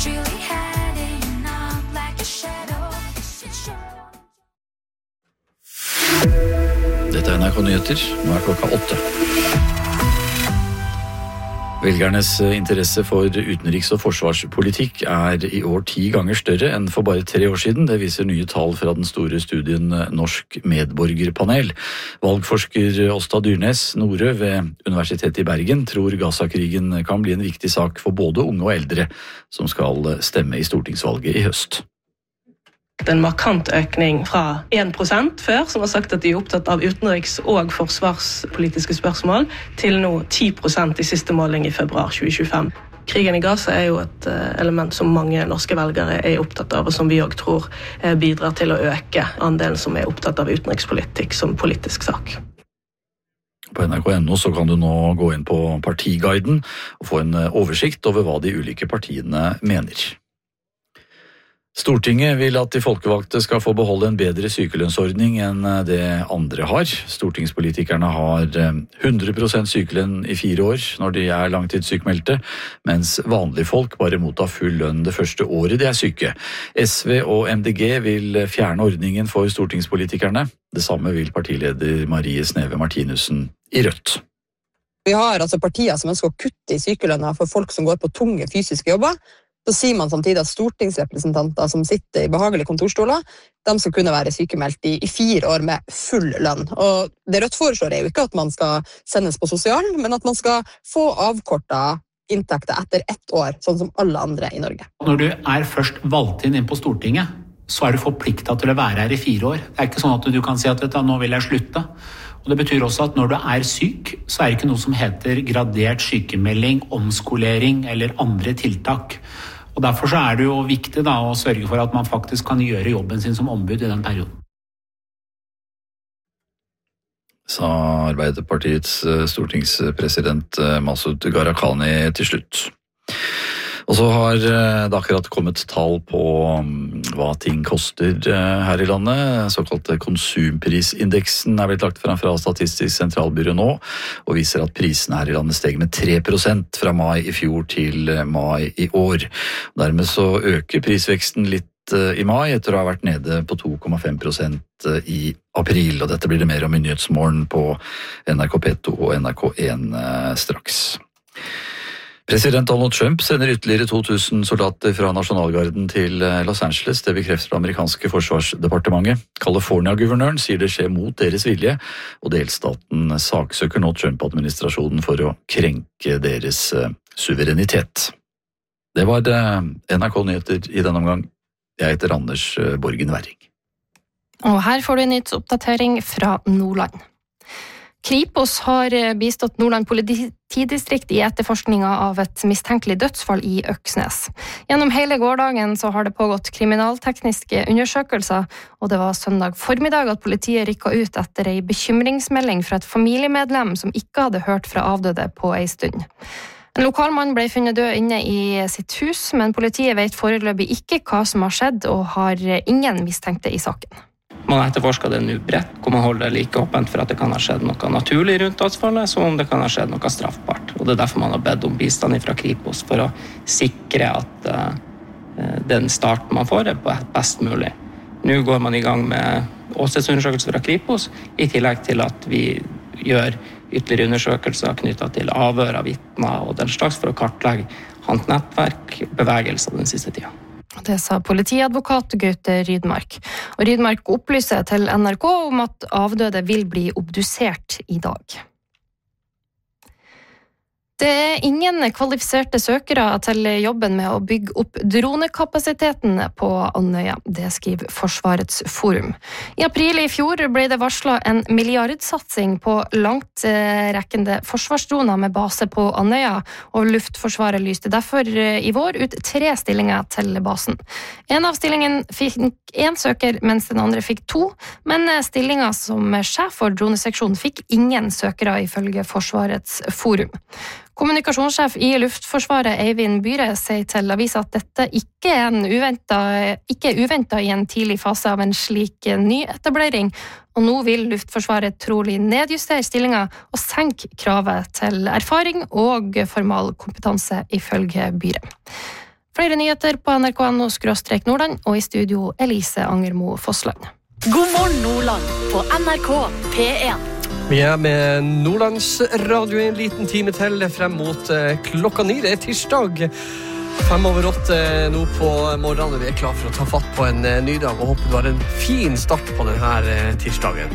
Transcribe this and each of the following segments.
Dette NRK Nyheter, nå klokka 8. Velgernes interesse for utenriks- og forsvarspolitikk i år 10 ganger større enn for bare 3 år siden. Det viser nye tall fra den store studien Norsk medborgerpanel. Valgforsker Åsta Dyrnes Norø ved Universitetet i Bergen tror Gaza-krigen kan bli en viktig sak for både unge og eldre som skal stemme i stortingsvalget i høst. En markant økning fra 1% før, som har sagt at de opptatt av utenriks- og forsvarspolitiske spørsmål, til nå 10% i siste måling i februar 2025. Krigen i Gaza jo et element som mange norske velgere opptatt av, og som vi også tror bidrar til å øke andelen som opptatt av utenrikspolitikk som politisk sak. På NRK.no så kan du nå gå inn på Partiguiden og få en oversikt over hva de ulike partiene mener. Stortinget vil at de folkevalgte skal få beholde en bedre sykelønnsordning enn det andre har. Stortingspolitikerne har 100% sykelønn i 4 år når de langtidssykmeldte, mens vanlige folk bare mottar full lønn det første året de syke. SV og MDG vil fjerne ordningen for stortingspolitikerne. Det samme vil partileder Marie Sneve Martinussen i Rødt. Vi har partier som ønsker å kutte i sykelønna for folk som går på tunge fysiske jobber. Så sier man samtidig at stortingsrepresentanter som sitter i behagelige kontorstoler, de skal kunne være sykemeldt i 4 år med full lønn. Og det Rødt foreslår jo ikke at man skal sendes på sosialen, men at man skal få avkortet inntekter etter 1 år, sånn som alle andre i Norge. Når du først valgt inn på Stortinget, så du forpliktet til å være her i 4 år. Det ikke sånn at du kan si at nå vil jeg slutte. Og det betyr også at når du syk, så det ikke noe som heter gradert sykemelding, omskolering eller andre tiltak. Og derfor så det jo viktig å sørge for at man faktisk kan gjøre jobben sin som ombud i den perioden. Sa Arbeiderpartiets stortingspresident Masud Gharahkhani til slutt. Og så har det akkurat kommet tall på hva ting koster her i landet. Såkalte konsumprisindeksen blitt lagt fram fra Statistisk sentralbyrå nå, og viser at prisene her i landet steg med 3% fra mai i fjor til mai i år. Dermed så øker prisveksten litt i mai, etter å ha vært nede på 2,5% i april. Og dette blir det mer om i Nyhetsmorgen på NRK P2 og NRK1 straks. President Donald Trump sender ytterligere 2000 soldater fra nasjonalgarden til Los Angeles. Det bekrefter det amerikanske forsvarsdepartementet. California-guvernøren sier det skjer mot deres vilje, og delstaten saksøker nå Trump-administrasjonen for å krenke deres suverenitet. Det var NRK Nyheter i denne omgang. Jeg heter Anders Borgen Werring. Og her får du en nyhetsoppdatering fra Nordland. Kripos har bistått Nordland politidistrikt i etterforskninga av et mistenkelig dødsfall i Øksnes. Gjennom hele gårdagen så har det pågått kriminaltekniske undersøkelser, og det var søndag formiddag at politiet rykket ut etter en bekymringsmelding fra et familiemedlem som ikke hadde hørt fra avdøde på en stund. En lokalmann ble funnet død inne i sitt hus, men politiet vet foreløpig ikke hva som har skjedd og har ingen mistenkte i saken. Man etterforsker det nå bredt, hvor man holder det like åpent for at det kan ha skjedd noe naturlig rundt dødsfallet, som om det kan ha skjedd noe straffbart. Og det derfor man har bedt om bistand fra Kripos, for å sikre at den starten man får best mulig. Nå går man i gang med åstedsundersøkelser fra Kripos, i tillegg til at vi gjør ytterligere undersøkelser knyttet til avhør av vitner og den slags, for å kartlegge hans nettverk, bevegelser den siste tiden. Det sa politiadvokat Gaute Rydmark. Og Rydmark opplyser til NRK om at avdøde vil bli obdusert i dag. Det ingen kvalifiserte søkere til jobben med å bygge opp dronekapasiteten på Andøya. Det skriver Forsvarets forum. I april i fjor ble det varslet en milliardsatsing på langtrekkende forsvarsdroner med base på Andøya, og Luftforsvaret lyste derfor i vår ut 3 stillinger til basen. En av stillingene fikk 1 søker, mens den andre fikk 2, men stillingen som sjef for droneseksjonen fikk ingen søkere ifølge Forsvarets forum. Kommunikasjonssjef i Luftforsvaret Eivind Byhre sier til avisa at dette ikke er uventet i en tidlig fase av en slik nyetablering, og nå vil Luftforsvaret trolig nedjustere stillingen og senke kravet til erfaring og formal kompetanse ifølge Byhre. Flere nyheter på nrk.no/Nordland, og i studio Elise Angermo Fossland. God morgen Nordland på NRK P1. Vi med Nordlandsradio en liten time til frem mot klokka 9. Det tirsdag 7:05 nå på morgenen. Vi klar for å ta fatt på en ny dag og håper du har en fin start på denne tirsdagen.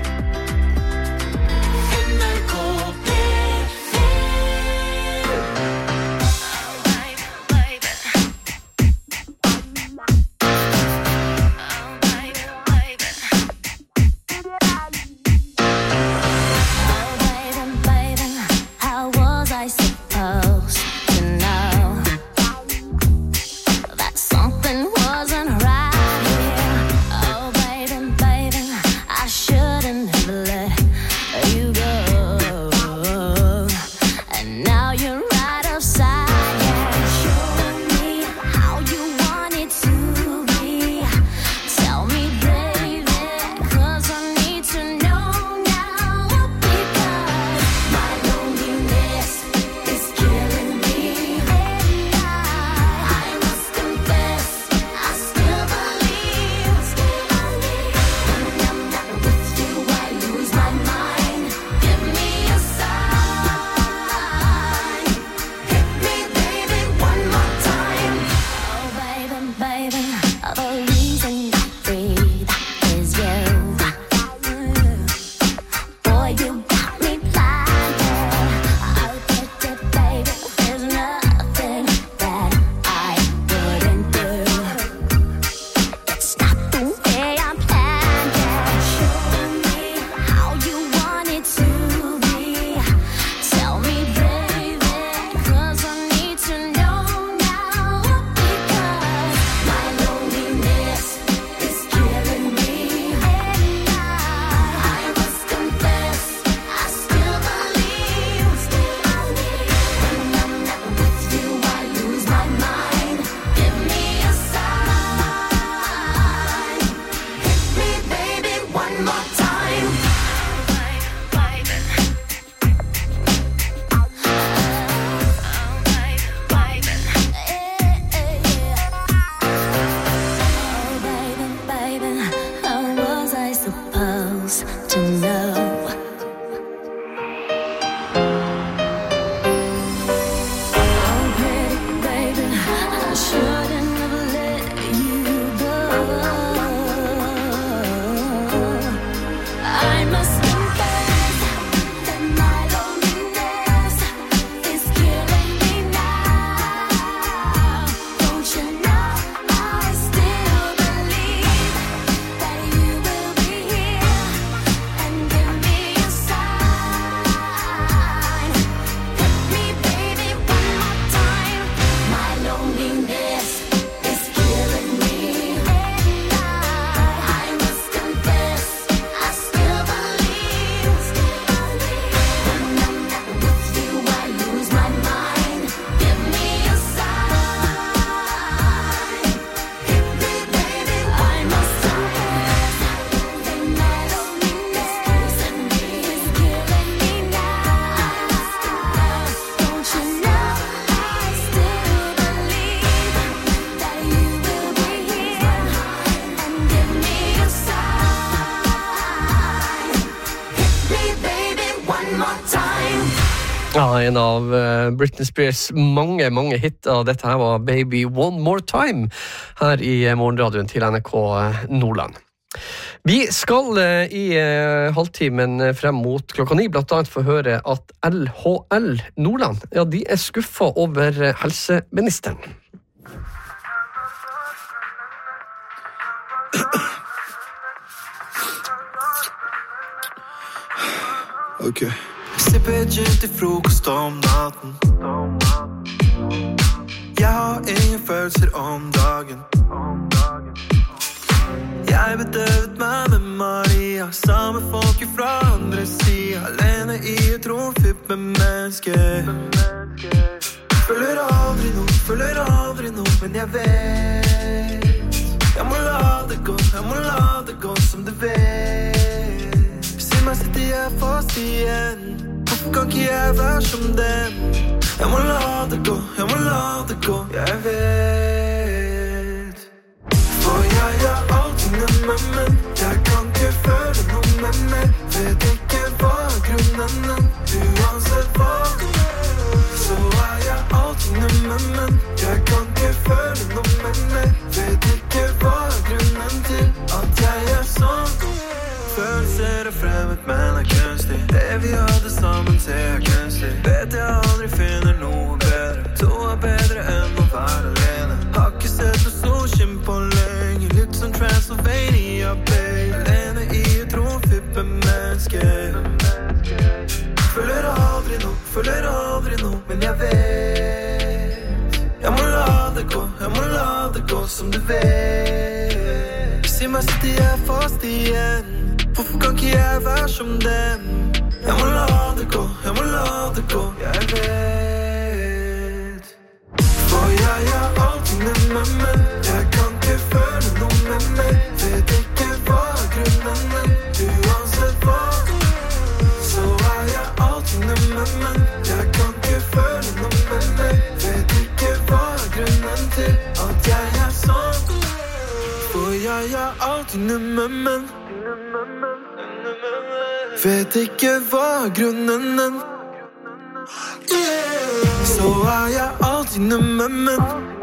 Ja, en av Britney Spears mange hit, og dette her var Baby One More Time her i morgenradioen til NRK Nordland. Vi skal i halvtimen frem mot klokka 9 blant annet få høre at LHL Nordland, ja, de skuffet over helseministeren. Ok. Sipper gin til frokost om natten. Jeg har ingen følelser om dagen. Jeg bedøvet meg med Maria, samme folk fra andre siden, alene i et rom fylt med mennesker. Føler aldri noe, men jeg vet. Jeg må la det gå som det vet. Si meg sitter jeg fast igjen. Hvorfor kan ikke jeg være som den? Jeg må la det gå, jeg må la det gå. Jeg vet. For jeg alltid med, men jeg kan ikke føle noe med meg. Vet ikke hva grunnen uansett hva. Så jeg alltid med, men jeg kan ikke føle noe med meg. Vet ikke hva grunnen til at jeg sånn. Følelser fremmed, men kunstig. Det vi hadde sammen ser kunstig. Vet jeg aldri finner noe bedre. To bedre enn å være alene. Har ikke sett noe solskinn på lenge. Litt som Transylvania, babe. Alene i et romfippemenneske. Føler aldri noe, men jeg vet. Jeg må la det gå som du vet. Si meg sitter jeg fast igjen. Hvorfor kan ikke jeg være som dem? Jeg må la det gå, jeg vet. For jeg alltid med, men jeg kan ikke føle noe med meg. Vet ikke hva grunnen uansett hva. Så jeg alltid med, men jeg kan ikke føle noe med meg. Vet ikke hva grunnen til at jeg sånn. For jeg alltid med, men vet ikke hva grunnen Så jeg alltid med, men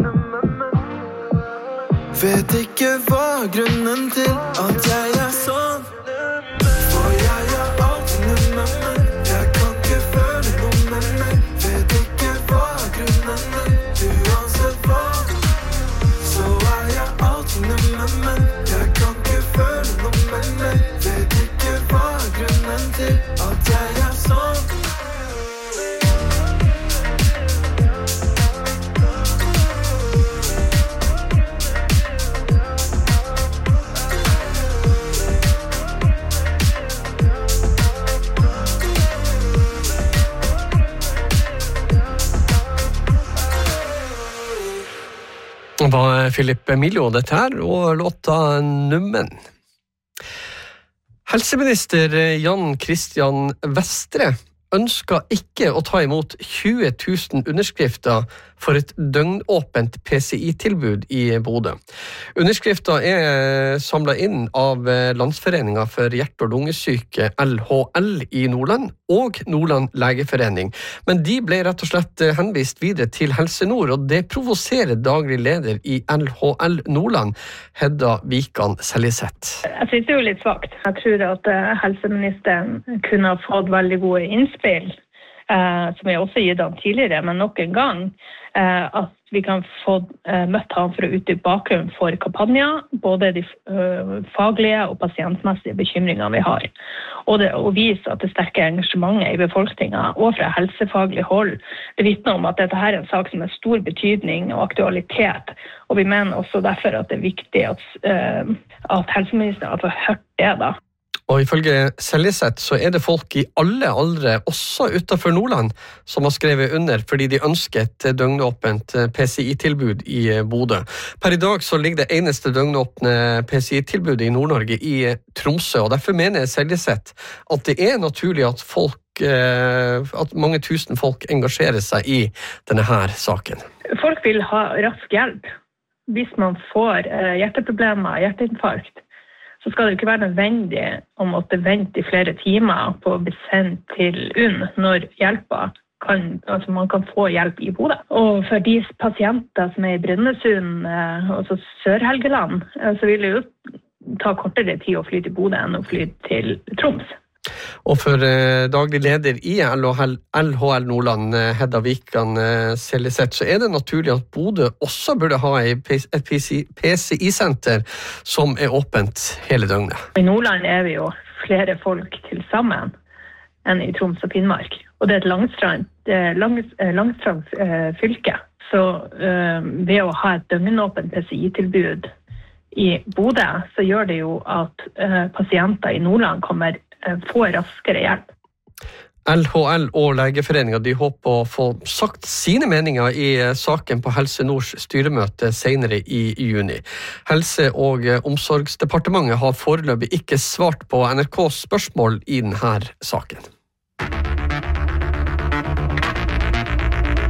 vet ikke hva grunnen til at jeg sånn. For jeg alltid med, men jeg kan ikke føle noe med meg. Vet ikke hva grunnen uansett hva. Så jeg alltid med, men jeg kan ikke føle noe med meg. Vet ikke hva grunnen til at jeg sånn. Det var Philip Emilio dette her, og låta Nummen. Helseminister Jan Christian Vestre ønsker ikke å ta imot 20 000 underskrifter for et døgnåpent PCI-tilbud i Bodø. Underskrifter samlet inn av Landsforeningen for hjerte- og lungesyke LHL i Nordland og Nordland Legeforening, men de ble rett og slett henvist videre til Helse Nord, og det provoserer daglig leder i LHL Nordland, Hedda Vikan Seljeseth. Jeg synes det er jo litt svagt. Jeg tror at helseministeren kunne ha fått veldig gode innspill, som jeg også gitt ham tidligere, men nok en gang, at vi kan få møtt ham for å utdype bakgrunnen for kampanjer, både de faglige og pasientmessige bekymringene vi har. Og det å vise at det sterke engasjementet i befolkningen og fra helsefaglig hold, det vitner om at dette her er en sak som har stor betydning og aktualitet. Og vi mener også derfor at det er viktig at helseministeren har hørt det da. Og ifølge Seljeseth så er det folk i alle aldre, også utenfor Nordland, som har skrevet under fordi de ønsker et døgnåpent PCI-tilbud i Bodø. Per i dag så ligger det eneste døgnåpne PCI-tilbudet i Nord-Norge i Tromsø, og derfor mener Seljeseth at det er naturlig at at mange tusen folk engasjerer seg i denne her saken. Folk vil ha rask hjelp. Hvis man får hjerteproblemer, hjerteinfarkt, så skal det ikke være nødvendig å måtte vente i flere timer på å bli sendt til UNN når man kan få hjelp i Bodø. Og for de pasienter som er i Brønnøysund, altså Sør-Helgeland, så vil det jo ta kortere tid å fly til Bodø enn å fly til Troms. Og for daglig leder i LHL Nordland, Hedda Vikan Seljeseth, så er det naturlig at Bodø også burde ha et PCI-senter som er åpent hele døgnet. I Nordland er vi jo flere folk til sammen enn i Troms og Finnmark, og det er et langstrangt fylke. Så ved å ha et døgnåpent PCI-tilbud i Bodø, så gjør det jo at pasienter i Nordland får raskere hjelp. LHL og Legeforeningen de håper å få sagt sine meninger i saken på Helse Nords styremøte senere i juni. Helse- og omsorgsdepartementet har foreløpig ikke svart på NRKs spørsmål i denne saken.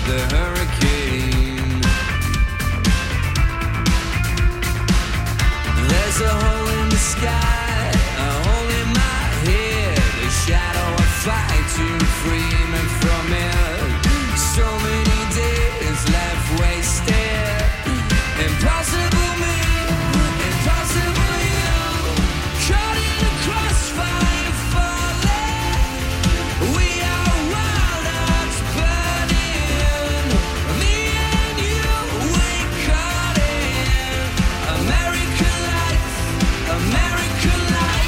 the hurricane. There's a hole in the sky, a hole in my head, a shadow I fight to free me from it. So many days left wasted. Impossible me, impossible you. Caught in a crossfire falling. We are wild hearts burning. Me and you, we caught in American life, American life.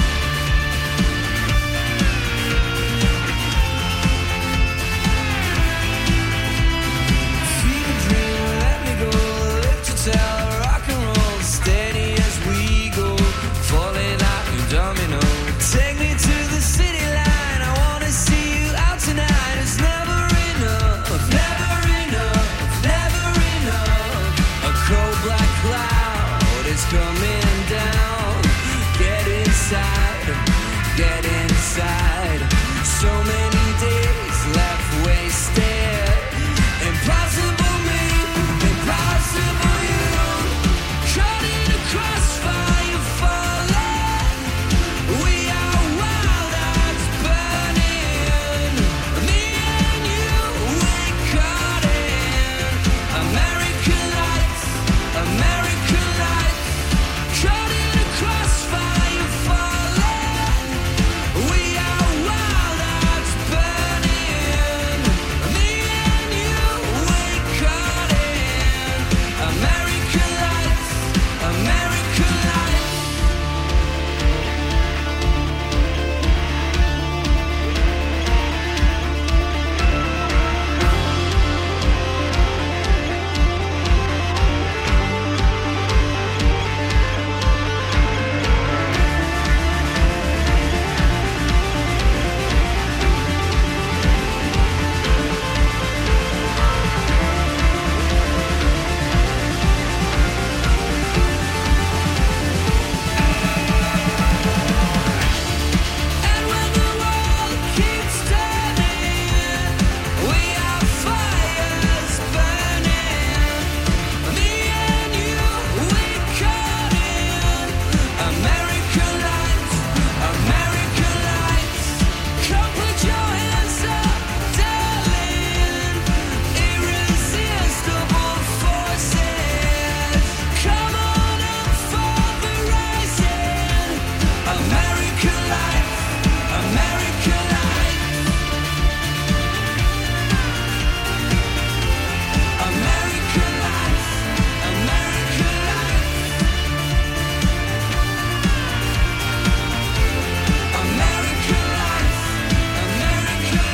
Fever dream, let me go. Live to tell, rock and roll, steady as we go. Falling out in domino. Take me to the city line. I wanna see you out tonight. It's never enough, never enough, never enough. A cold black cloud is coming down. Get inside, get inside. So many days left wasted. Impossible me, impossible you. Caught in a crossfire falling. We are wild hearts burning. Me and you, we caught in American life, American life. Caught in a crossfire falling. We are wild hearts burning. Me and you, we caught in American life, American life. And when the world keeps turning, we are fires burning. Me and you, we caught in American lights, American lights. Come put your hands up, darling. Irresistible forces. Come on up for the rising. American life, American life. American life, American life. American life, American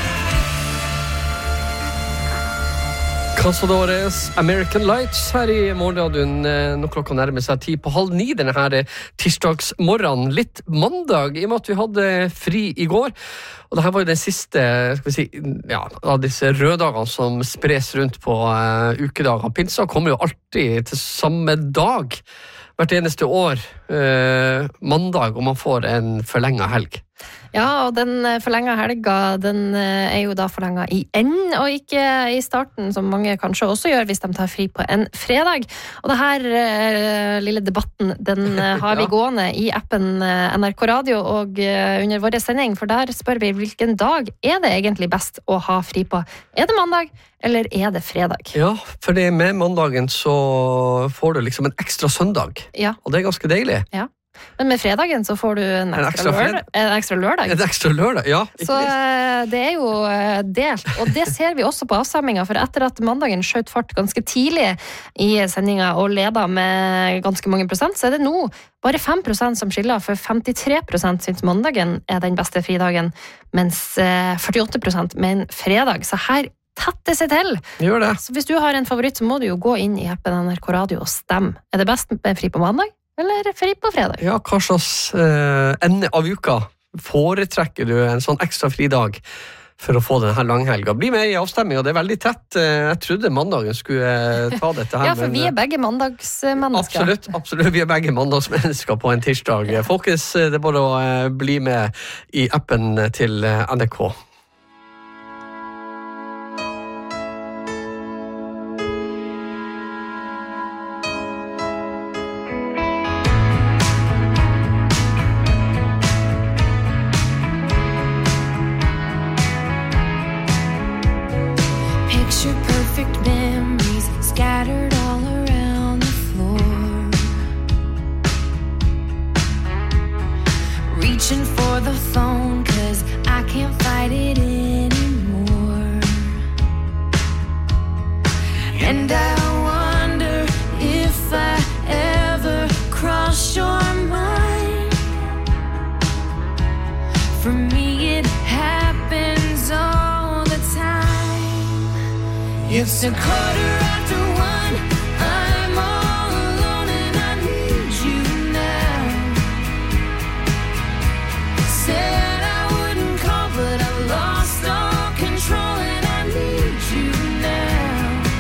life. Cazadores American Lights her i morgenradioen når klokka nærmer seg 8:30 denne her tirsdagsmorgenen. Litt mandag i og med at vi hadde fri i går. Og dette var jo den siste skal vi si, ja, av disse røddagene som spres rundt på ukedager. Pinsa kommer jo alltid til samme dag hvert eneste år, mandag, og man får en forlenget helg. Ja, og den forlenget helga, den er jo da forlenget i enden, og ikke i starten, som mange kanskje også gjør hvis de tar fri på en fredag. Og det her lille debatten, den har vi gående i appen NRK Radio og under vår sending, for der spør vi hvilken dag er det egentlig best å ha fri på. Er det mandag, eller er det fredag? Ja, for det med mandagen så får du liksom en ekstra søndag, Ja. og det er ganske deilig. Ja. Men med fredagen så får du en ekstra lørdag. En ekstra lørdag. En ekstra lørdag, ja. Så det er jo delt, og det ser vi også på avstemminga, for etter at mandagen skjøt fart ganske tidlig i sendinga og leda med ganske mange prosent, så er det nå bare 5% som skiller, for 53% synes mandagen er den beste fridagen, mens 48% mener fredag. Så her tette seg til. Gjør det. Så hvis du har en favoritt, så må du jo gå inn i appen NRK Radio og stemme. Er det best med fri på mandag, eller fri på fredag? Ja, hva slags ende av uka foretrekker du en sånn ekstra fridag for å få denne langhelga? Bli med i avstemningen, det er veldig tett. Jeg trodde mandagen skulle ta dette her. Ja, for vi er begge mandagsmennesker. Absolutt, absolutt. Vi er begge mandagsmennesker på en tirsdag. Folkens, det er bare å bli med i appen til NRK. It's a 1:15. I'm all alone and I need you now. Said I wouldn't call, but I lost all control and I need you now.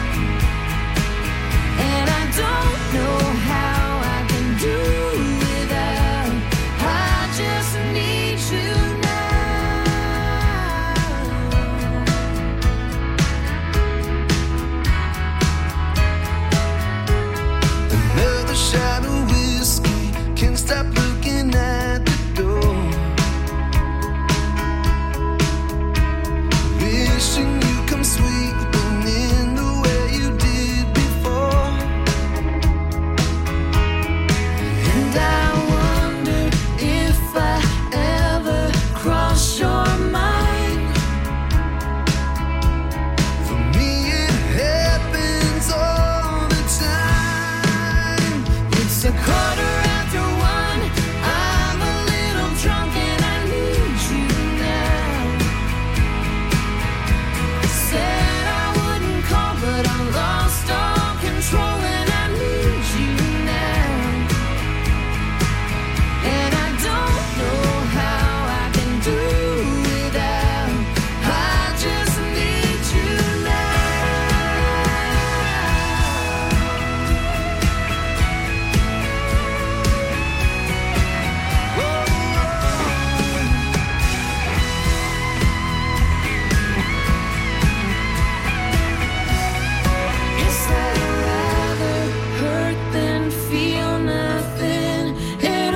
And I don't know how I can do without. I just need you shot of whiskey, can't stop looking at the door. Wishing you come sweeping in the way you did before. And I wonder if I ever cross your mind. For me it happens all the time. It's a 1:15. I'm a little drunk and I need you now. Said I wouldn't call, but I lost all control and I need you now. And I don't know how I can do without. I just need you Guess I'd rather hurt than feel nothing at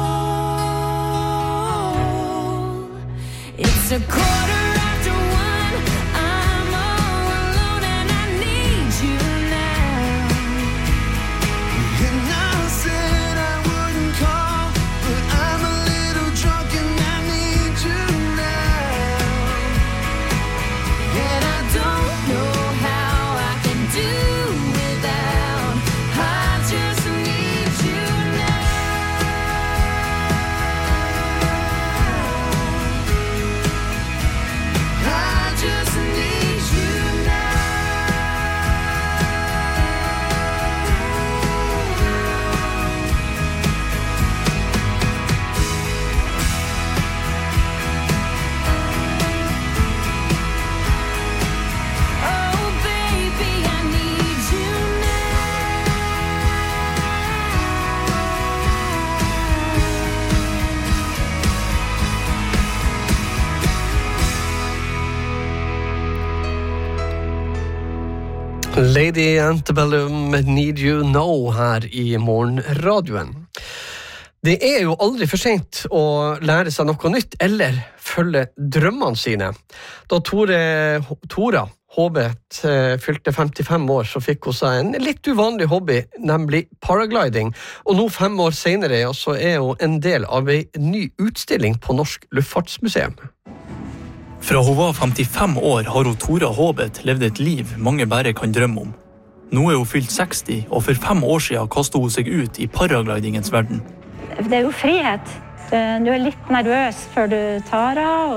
all. It's a 1:15. I'm all alone and I need you now. And I said I wouldn't call, but I'm a little drunk and I need you now. And I don't know how I can do without. I just need you now. I just need you now. Oh baby, I need you Lady Antebellum, Need You Know her i morgenradioen. Det er jo aldri for sent å lære seg noe nytt eller følge drømmene sine. Da Tora Håbet fylte 55 år, så fikk hun seg en litt uvanlig hobby, nemlig paragliding. Og nå 5 år senere så er hun en del av en ny utstilling på Norsk Luftfartsmuseum. Fra hun var 55 år har hun Tora Håbet levd et liv mange bare kan drømme om. Nå er hun fylt 60, og for 5 år siden kastet hun seg ut i paraglidingens verden. Det er jo frihet. Du er litt nervøs før du tar av,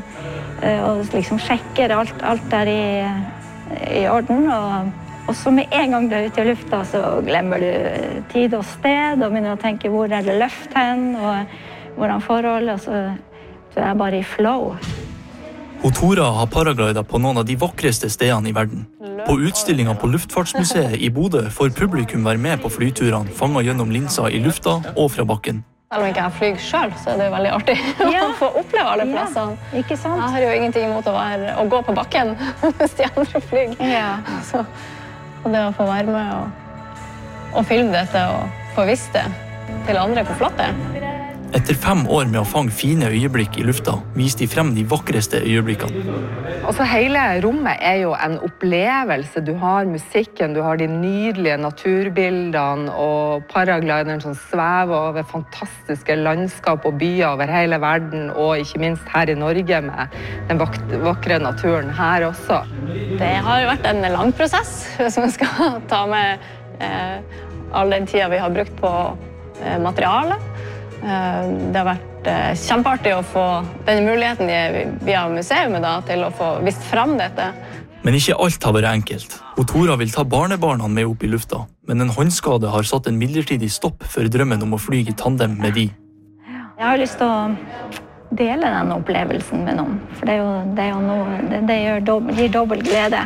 og liksom sjekker alt der i orden. Og så med en gang du er ute i lufta, så glemmer du tid og sted, og begynner å tenke hvor er det løft hen, og hvordan forhold, og så er jeg bare i flow. Hun Tora har paraglidet på noen av de vakreste stedene i verden. På utstillingen på Luftfartsmuseet i Bodø får publikum være med på flyturene, fanget gjennom linser i lufta og fra bakken. Selv om ikke jeg flyr selv, så er det veldig artig å få oppleve alle plassene. Ikke sant? Jeg har jo ingenting imot å gå på bakken hvis de andre flyr. Så, og det å få være med og filme dette og få vist det til andre hvor flott det er. Etter 5 år med å fange fine øyeblikk i lufta, viste de frem de vakreste øyeblikkene. Altså, hele rommet er jo en opplevelse. Du har musikken, du har de nydelige naturbildene, og paraglideren som svever over fantastiske landskap og byer over hele verden, og ikke minst her i Norge med den vakre naturen her også. Det har jo vært en lang prosess, hvis man skal ta med all den tiden vi har brukt på materialet. Det har vært kjempeartig å få denne muligheten via museet da, til å få vist frem dette. Men ikke alt har vært enkelt. Tora vil ta barnebarna med opp I lufta, men en håndskade har satt en midlertidig stopp for drømmen om å fly I tandem med de. Jeg har lyst til å dele den opplevelsen med noen, for det er jo noe, det gir dobbelt glede.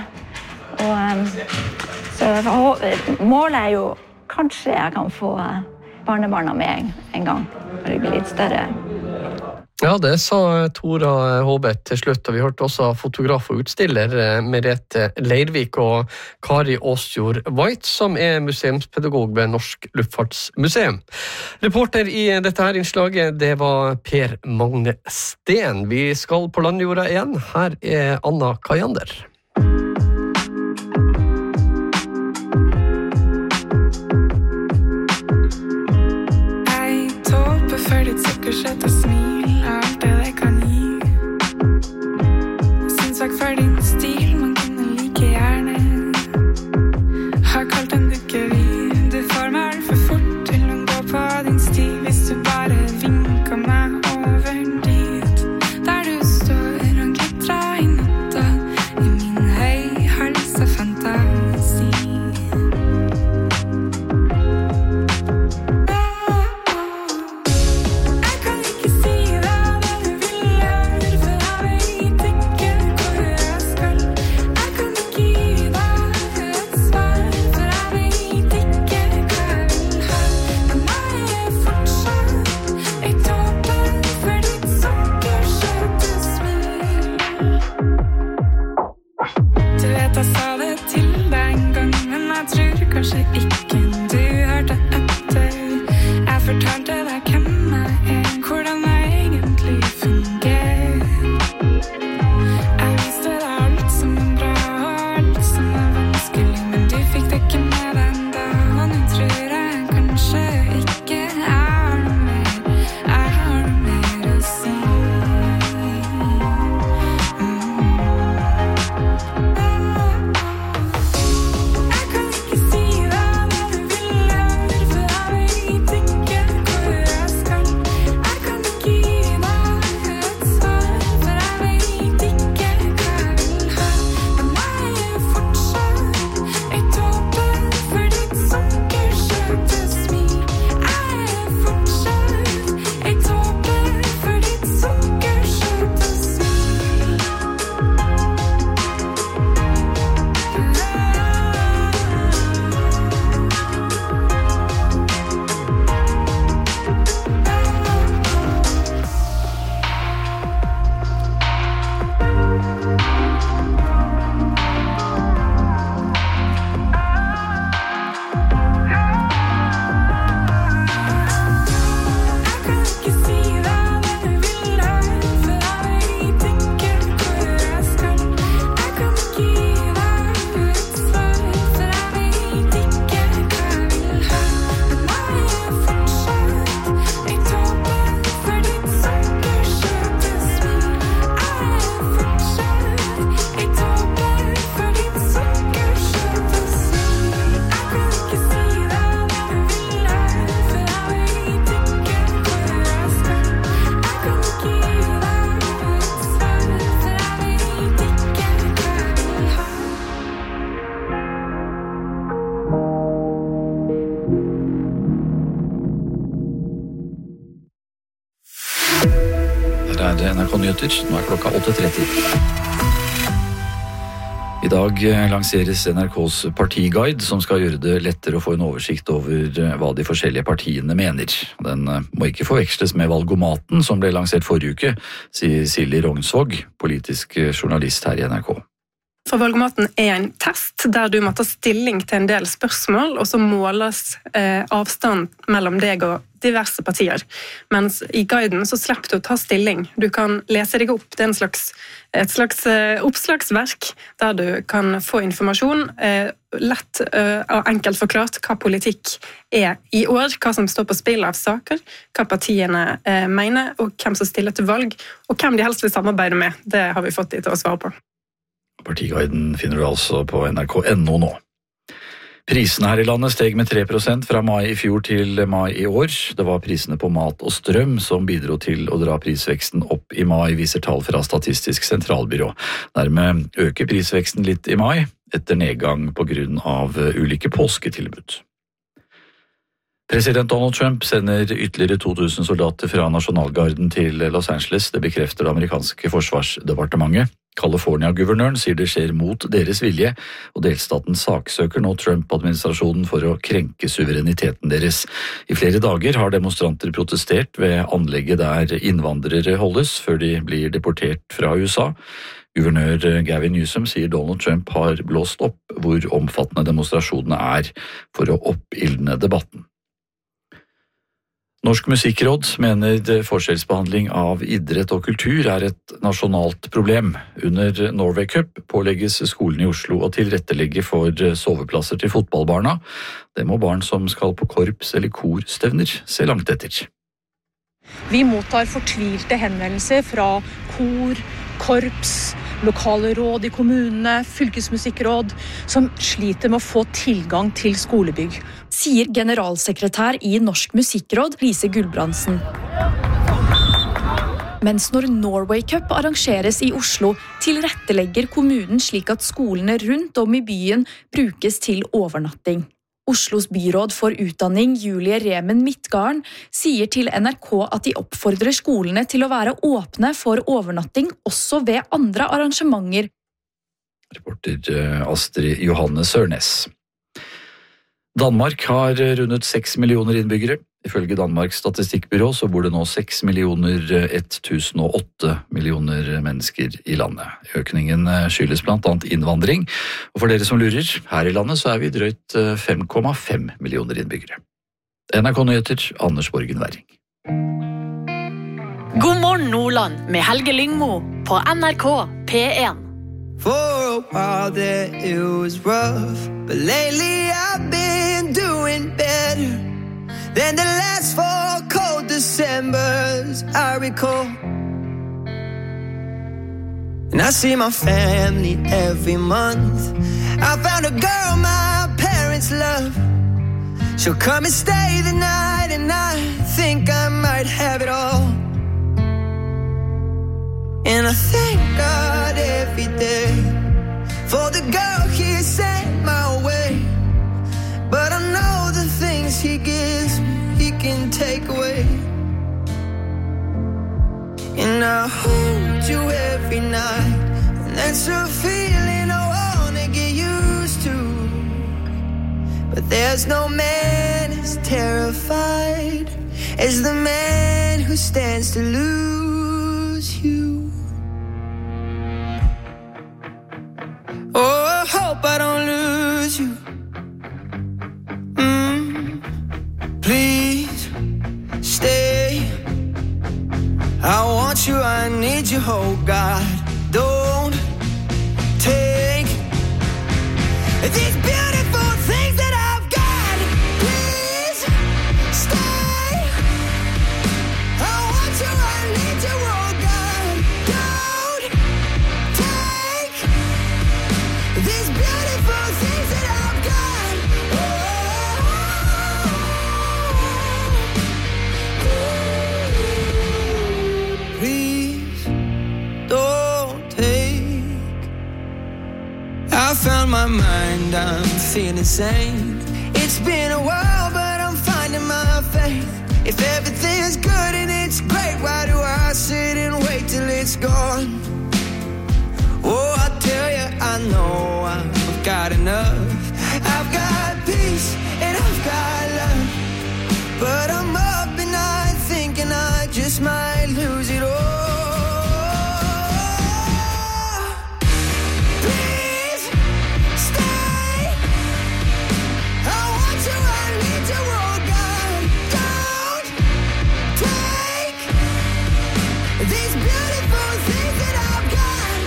Så målet er jo, kanskje jeg kan få barnebarna med en gang, når de blir litt større. Ja, det sa Tora Håbeth til slutt, og vi hørte også fotograf og utstiller Merete Leirvik og Kari Åsjord White, som museumspedagog ved Norsk Luftfartsmuseum. Reporter I dette her innslaget, det var Per Magne Steen. Vi skal på landjorda igjen. Her Anna Kajander. Jeg tåper for ditt sukkersøtt og smil. Alt det kan gi. Syns jeg for din stil, man kunne like gjerne har kalt en dukkeri. Du får meg alt for fort til å gå på din sti, hvis du bare vinker meg over dit. Der du står og klatrer I natta, I min høyhalsa fantasi. Kanskje ikke du hørte etter. Jeg fortalte deg hvem jeg hvordan jeg egentlig fungerer. Jeg viste deg alt som bra og alt som vanskelig, men du fikk det ikke med deg enda. Og nå tror jeg kanskje ikke jeg har noe mer å si. NRK Nyheter. Nå klokka 8:30. I dag lanseres NRKs partiguide, som skal gjøre det lettere å få en oversikt over hva de forskjellige partiene mener. Den må ikke forveksles med valgomaten som ble lansert forrige uke, sier Silje Rognsvåg, politisk journalist her I NRK. For valgomaten en test der du må ta stilling til en del spørsmål, og så måles avstand mellom deg og diverse partier. Mens I guiden så slipper du å ta stilling. Du kan lese deg opp. Det er et slags oppslagsverk der du kan få informasjon, lett og enkelt forklart hva politikk I år, hva som står på spill av saker, hva partiene mener, og hvem som stiller til valg, og hvem de helst vil samarbeide med. Det har vi fått de til å svare på. Partiguiden finner du altså på nrk.no nå. Prisene her i landet steg med 3% fra mai i fjor til mai i år. Det var prisene på mat og strøm som bidro til å dra prisveksten opp i mai, viser tall fra Statistisk sentralbyrå. Dermed øker prisveksten litt i mai, etter nedgang på grunn av ulike påsketilbud. President Donald Trump sender ytterligere 2000 soldater fra nasjonalgarden til Los Angeles. Det bekrefter det amerikanske forsvarsdepartementet. California-guvernøren sier det skjer mot deres vilje, og delstaten saksøker nå Trump-administrasjonen for å krenke suvereniteten deres. I flere dager har demonstranter protestert ved anlegget der innvandrere holdes, før de blir deportert fra USA. Guvernør Gavin Newsom sier Donald Trump har blåst opp hvor omfattende demonstrasjonene er for å oppildne debatten. Norsk musikkråd mener forskjellsbehandling av idrett og kultur er et nasjonalt problem. Under Norway Cup pålegges skolen i Oslo å tilrettelegge for soveplasser til fotballbarna. Det må barn som skal på korps- eller korstevner se langt etter. Vi mottar fortvilte henvendelser fra kor, korps, lokale råd i kommunene, fylkesmusikkråd, som sliter med å få tilgang til skolebygg. Sier generalsekretær i Norsk musikkråd, Lise Gulbrandsen. Mens når Norway Cup arrangeres i Oslo, tilrettelegger kommunen slik at skolene rundt om i byen brukes til overnatting. Oslos byråd for utdanning, Julie Remen Midtgarden, sier til NRK at de oppfordrer skolene til å være åpne for overnatting også ved andre arrangementer. Reporter Astrid Johanne Sørnes. Danmark har rundet 6 millioner innbyggere. Ifølge Danmarks statistikkbyrå så bor det nå 6 108 millioner mennesker i landet. Økningen skyldes blant annet innvandring, og for dere som lurer, her i landet så er vi drøyt 5,5 millioner innbyggere. NRK Nyheter, Anders Borgen Werring. God morgen Nordland med Helge Lyngmo på NRK P1. For a while there it was rough, but lately I've been doing better than the last 4 cold Decembers I recall. And I see my family every month. I found a girl my parents love. She'll come and stay the night, and I think I might have it all. And I thank God every day for the girl he sent my way. But I know the things he gives me, he can take away. And I hold you every night, and that's a feeling I wanna get used to. But there's no man as terrified as the man who stands to lose you. Oh, I hope I don't lose you. Please stay. I want you, I need you, oh God. Don't take these beautiful things that I've got. Please stay. I want you, I need you, oh God. Don't take these beautiful things that I've got. Please don't take. I found my mind, I'm feeling sane. It's been a while, but I'm finding my faith. If everything's good and it's great, why do I sit and wait till it's gone? Oh, I tell you, I know I've got enough. I've got peace and I've got love. But I'm up at night thinking I just might lose it all. Please stay. I want you, I need you, oh God. Don't take these beautiful things that I've got.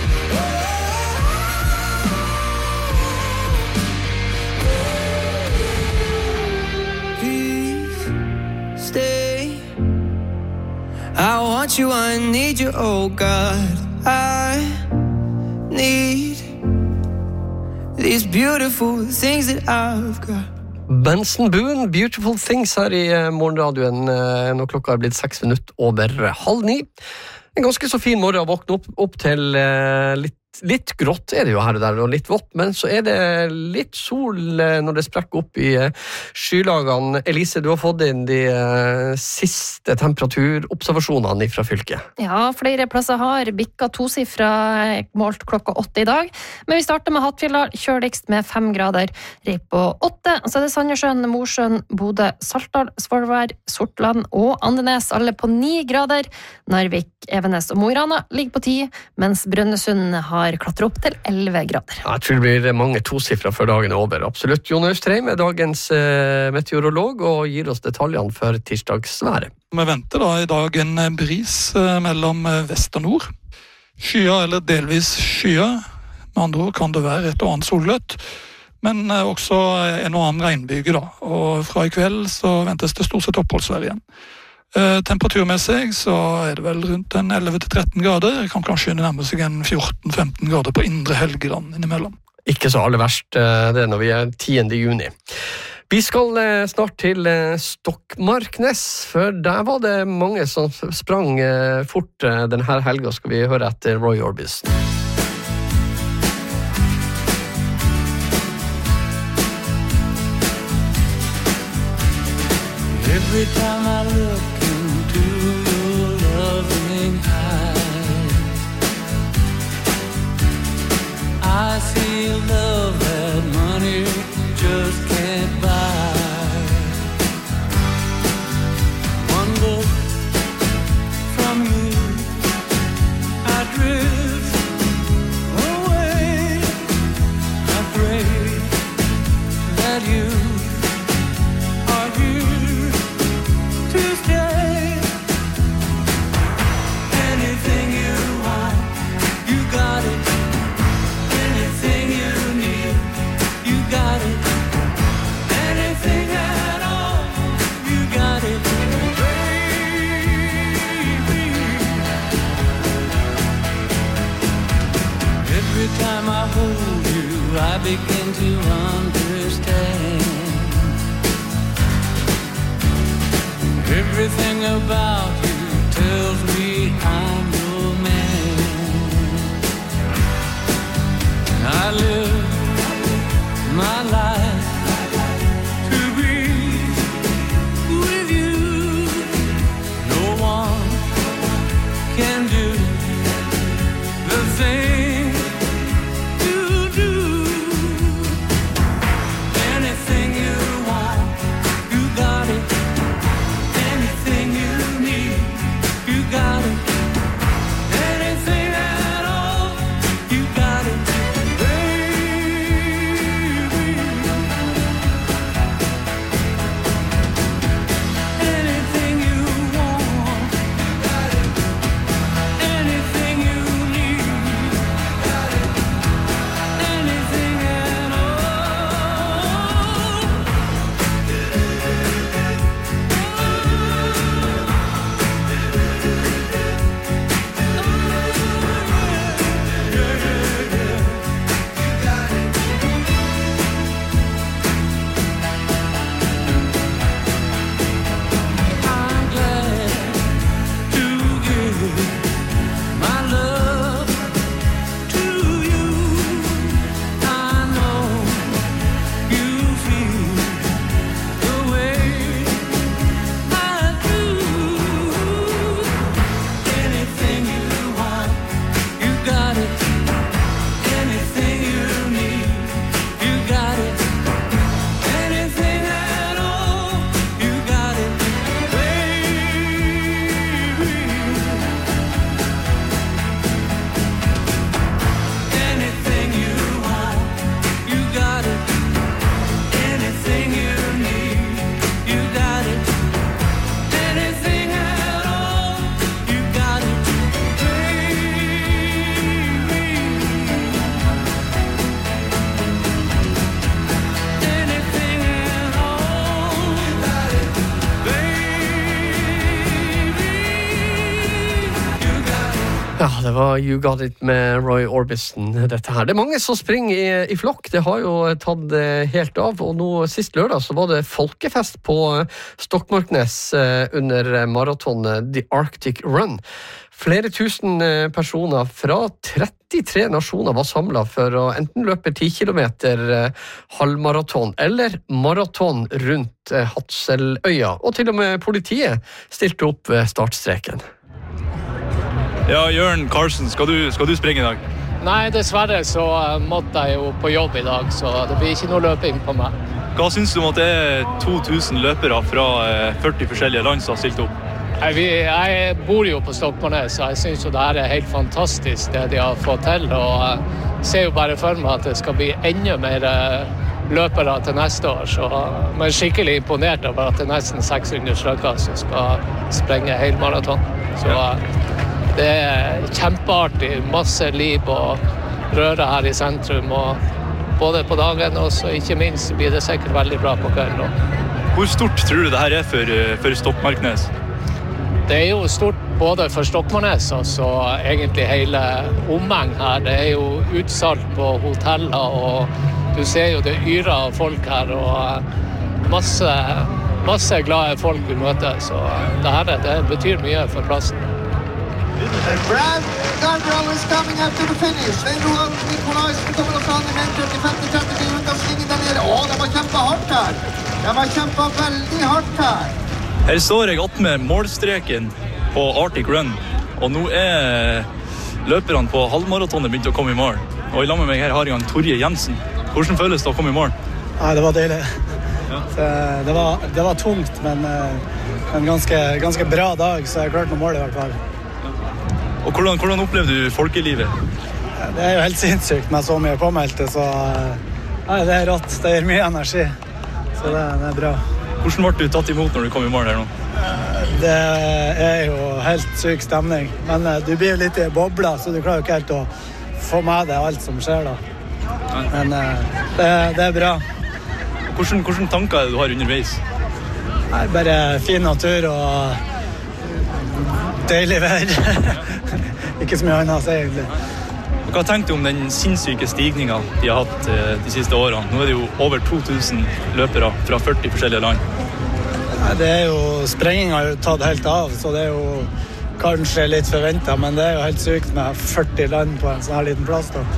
Please stay. I want you, I need you, oh God. I need these beautiful things that I've got. Benson Boone, Beautiful Things her i morgenradioen når klokka blitt 6 minutter over 8:30. En ganske så fin morgen å våkne opp til litt grått det jo her og der, og litt vått, men så det litt sol når det sprekker opp i skylagene. Elise, du har fått inn de siste temperaturopservasjonene fra fylket. Ja, flere plasser har bikket tosifra målt klokka 8 i dag, men vi starter med Hattfjellar, kjøligst med 5 grader, Rip på 8, så det Sandnessjøen, Mosjøen, Bodø, Saltdal, Svolvær, Sortland og Andenes, alle på 9 grader. Narvik, Evenes og Mo i Rana ligger på 10, mens Brønnøysund har klatret opp til 11 grader. Ja, jeg tror det blir mange tosifra før dagen over, absolutt. Jon Østreim dagens meteorolog og gir oss detaljene for tirsdagsværet. Vi venter da i dag en bris mellom vest og nord. Skyer eller delvis skyer. Med andre ord kan det være et og annet solgløtt, men også en og annen regnbyge da. Og fra i kveld så ventes det stort sett oppholdsvær igjen. Temperaturmessig så det vel rundt en 11-13 grader. Det kan kanskje nærme seg en 14-15 grader på indre Helgeland innimellom. Ikke så aller verst det når vi 10. juni. Vi skal snart til Stokmarknes, for der var det mange som sprang fort denne helgen. Skal vi høre etter Roy Orbison. Every time I look into your loving eyes, I see a love that money just can't buy. One look from you, I drift away. I pray that you are here to stay. Anything you want, you got it. Anything you need, you got it. Anything at all, you got it. Baby, every time I hold you, I begin to understand. Everything about you tells me I'm your man. I live my life to be with you. No one can do the thing you do. Anything you want, you got it. Anything you need. Ja, det var You Got It med Roy Orbison, dette her. Det mange som springer i flokk, det har jo tatt helt av, og nå sist lørdag så var det folkefest på Stokmarknes under maratonet The Arctic Run. Flere tusen personer fra 33 nasjoner var samlet for å enten løpe 10 kilometer halvmaraton eller maraton rundt Hatseløya, og til og med politiet stilte opp ved startstreken. Ja, Jørn Karlsen, skal du springe i dag? Nei, dessverre så måtte jeg jo på jobb i dag, så det blir ikke noe løping på meg. Hva synes du om at det 2000 løpere fra 40 forskjellige land som har stilt opp? Jeg bor jo på Stokmarknes, så jeg synes jo det her helt fantastisk det de har fått til, og ser jo bare for meg at det skal bli enda mer løpere til neste år, så jeg er skikkelig imponert over at det nesten 600 stykker som skal sprenge helmaraton. Så det kjempeartig, masse liv og røre her i sentrum, og både på dagen og så ikke minst blir det sikkert veldig bra på kvelden. Hvor stort tror du det her for Stokmarknes? Det jo stort både for Stokmarknes og så egentlig hele omheng her. Det jo utsalg på hoteller, og du ser jo det yrer av folk her, og masse glade folk vi møter, så det betyr mye for plassen. Brad Garbrall is coming up to the finish. Svein Roald Nikolaisen kommer å fram i mentor til 50-30 rundt av svingen der nede. De har kjempet hardt her. De har kjempet veldig hardt her. Her står jeg attmed målstreken på Arctic Run, og nå løperne på halvmaratonet begynt å komme i mål. Og i lag med meg her har jeg Torje Jensen. Hvordan føles det å komme i mål? Nei, det var deilig. Ja. Det var tungt, men en ganske bra dag, så jeg klarte noe mål i hvert fall. Og hvordan opplevde du folkelivet? Det jo helt sinnssykt med så mye påmeldte, så det rått. Det gir mye energi, så det bra. Hvordan ble du tatt imot når du kom i mål her nå? Det jo helt syk stemning, men du blir jo litt i bobla, så du klarer jo ikke helt å få med deg alt som skjer da. Men det bra. Hvordan tanker du har underveis? Bare fin natur og deilig vær. Ikke så mye annet å si egentlig. Hva tenkte du om den sinnssyke stigningen de har hatt de siste årene? Nå det jo over 2000 løpere fra 40 forskjellige land. Det jo, sprengingen har jo tatt helt av, så det jo kanskje litt forventet, men det jo helt sykt med 40 land på en sånn her liten plass da.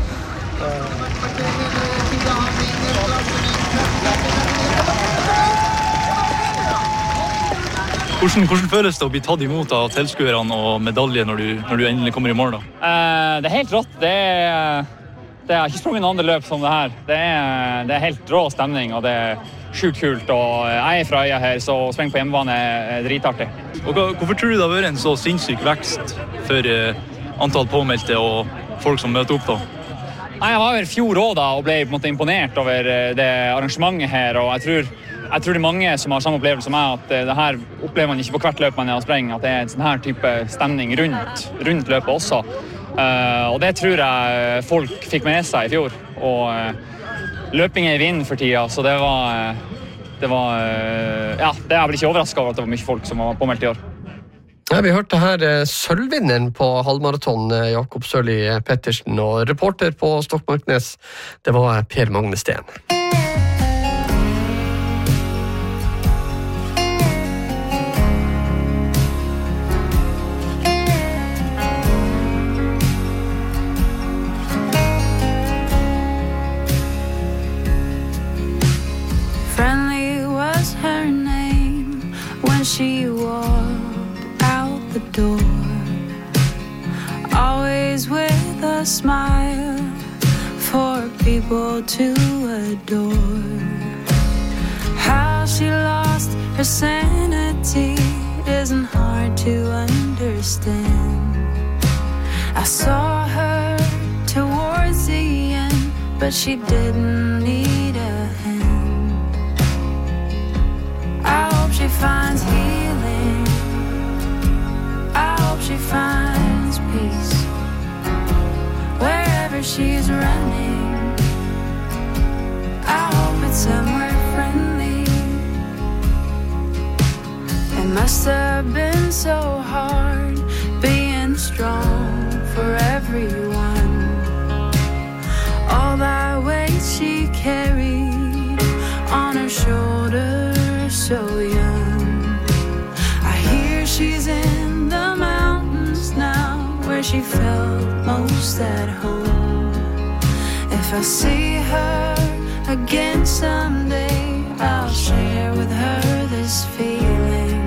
Hvordan føles det å bli tatt imot av tilskuerne og medalje når du endelig kommer i mål da? Det helt rått. Det har ikke sprunget noen andre løp som det her. Det helt rå stemning, og det sjukt kult. Og jeg fra øya her, så spreng på hjemmebane dritartig. Og hvorfor tror du det har vært en så sinnssyk vekst for antall påmeldte og folk som møter opp da? Jeg var over fjor også da, og ble på en måte imponert over det arrangementet her, og jeg tror det mange som har samme opplevelse som meg, at det her opplever man ikke på hvert løp man er å sprenge, at det en sånn her type stemning rundt løpet også. Og det tror jeg folk fikk med seg i fjor. Og løping i vind for tida, så det var det jeg ble ikke overrasket over at det var mye folk som var påmeldt i år. Ja, vi hørte her sølvvinneren på halvmaraton, Jakob Sørli Pettersen, og reporter på Stokmarknes, det var Per Magne Steen. She walked out the door, always with a smile for people to adore. How she lost her sanity isn't hard to understand. I saw her towards the end, but she didn't need a hand. I hope she finds healing. I hope she finds peace wherever she's running. I hope it's somewhere friendly. It must have been so hard being strong for so young. I hear she's in the mountains now, where she felt most at home. If I see her again someday, I'll share with her this feeling.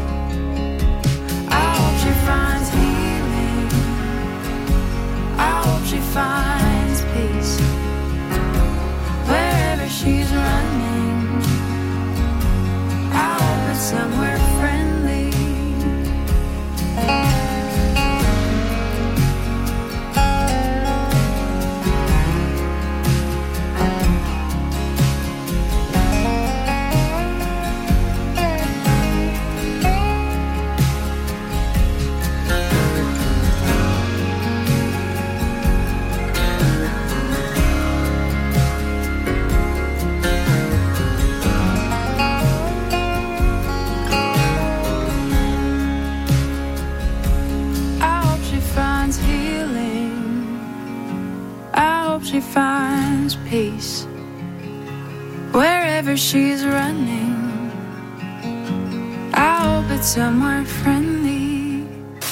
I hope she finds healing. I hope she finds peace wherever she's running. I hope it's somewhere friendly. She finds peace wherever she's running. I hope it's somewhere friendly.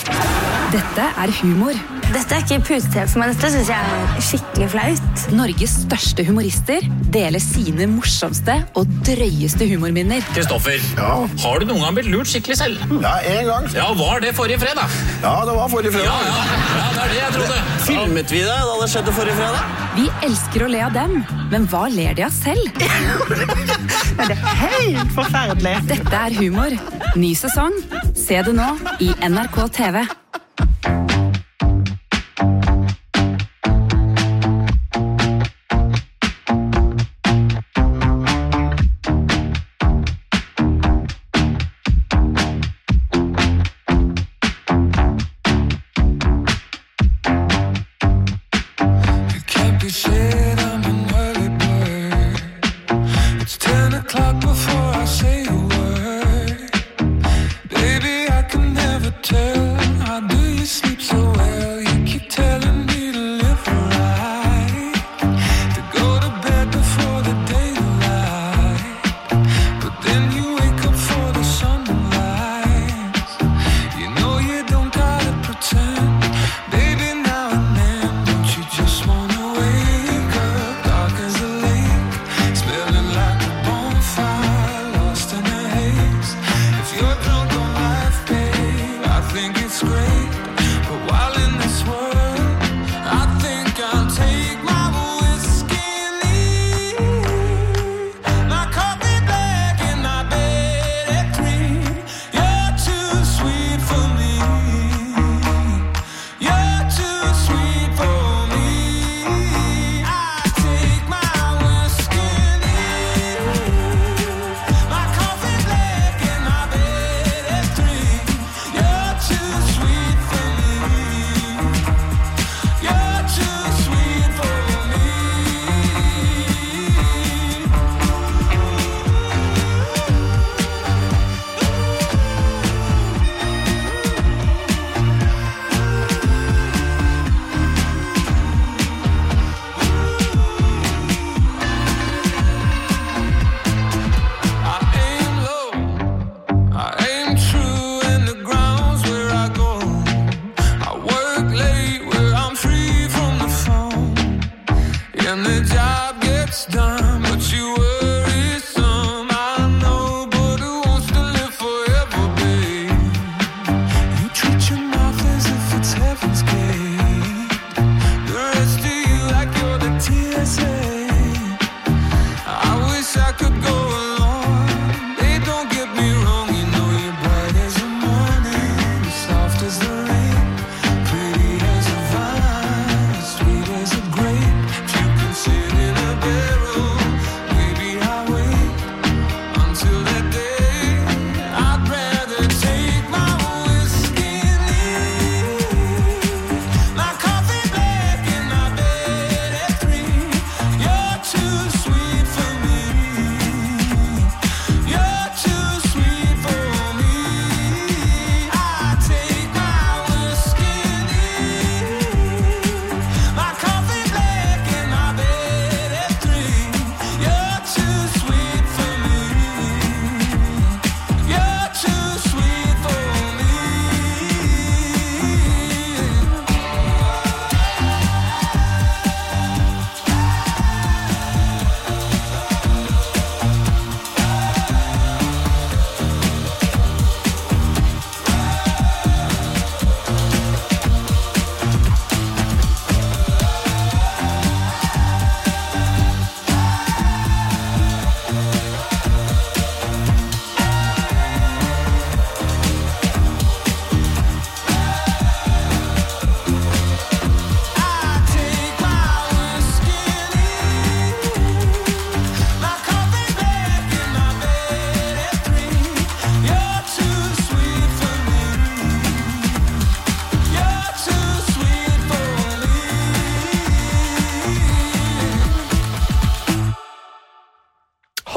Dette humor. Dette ikke pute for meg, dette synes jeg skikkelig flaut. Norges største humorister deler sine morsomste og drøyeste humorminner. Kristoffer, har du noen gang blitt lurt skikkelig selv? Ja, en gang. Ja, var det forrige fredag? Ja, det var forrige fredag. Ja, det det jeg trodde. Filmet vi det da det skjedde forrige fredag? Vi elsker å le av dem, men hva ler de av selv? Det helt forferdelig. Dette humor. Ny sesong. Se det nå i NRK TV. Hey